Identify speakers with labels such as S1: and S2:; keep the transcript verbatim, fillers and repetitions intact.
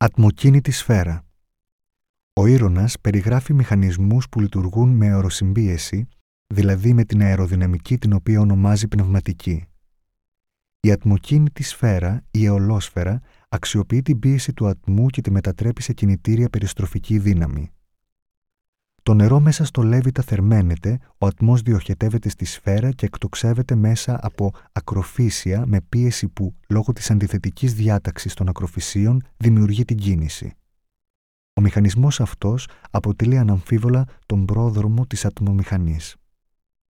S1: Ατμοκίνητη σφαίρα. Ο Ήρωνας περιγράφει μηχανισμούς που λειτουργούν με αεροσυμπίεση, δηλαδή με την αεροδυναμική την οποία ονομάζει πνευματική. Η ατμοκίνητη σφαίρα, η αιωλόσφαιρα, αξιοποιεί την πίεση του ατμού και τη μετατρέπει σε κινητήρια περιστροφική δύναμη. Το νερό μέσα στο Λέβητα θερμαίνεται, ο ατμός διοχετεύεται στη σφαίρα και εκτοξεύεται μέσα από ακροφύσια με πίεση που, λόγω της αντιθετικής διάταξης των ακροφυσίων, δημιουργεί την κίνηση. Ο μηχανισμός αυτός αποτελεί αναμφίβολα τον πρόδρομο της ατμομηχανής.